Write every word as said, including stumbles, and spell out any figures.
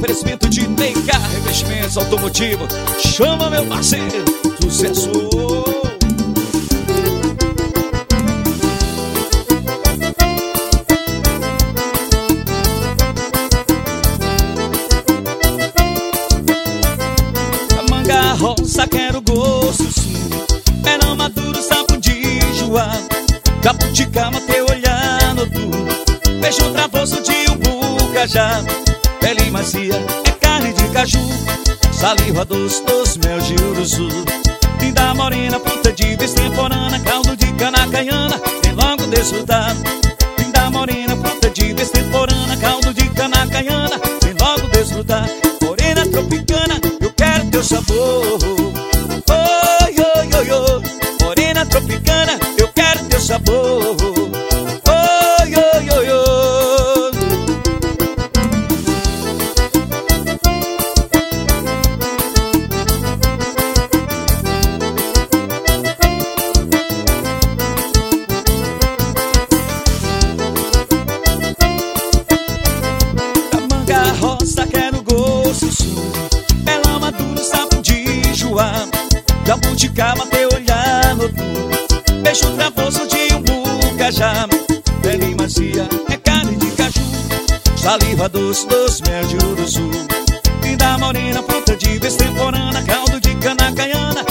oferecimento de Neica Revestimentos Automotivo. Chama meu parceiro, sucesso. A manga rosa quero gosto sim, pera maduro, sapo de joá, jabuticaba teu olhar noturno, beijo travoso de umbu cajá, pele macia é carne de caju, saliva doce, doce mel de uruzu, linda morena, fruta de extemporânea, caldo de cana caiana, vem logo desfrutar. Linda morena, fruta de extemporânea, caldo de cana caiana, vem logo desfrutar. Morena tropicana, eu quero teu sabor. Oi, oi, oi, oi. Morena tropicana, eu quero teu sabor. Oi, oi, oi, oi. Rosa quero gosto sul, ela madura, sapo de joá, jabuticaba teu olhar noturno, beijo travoso de umbu cajá, pele macia é carne de caju, saliva doce, doce mel de uruzu, linda morena, fruta de extemporânea, caldo de cana caiana,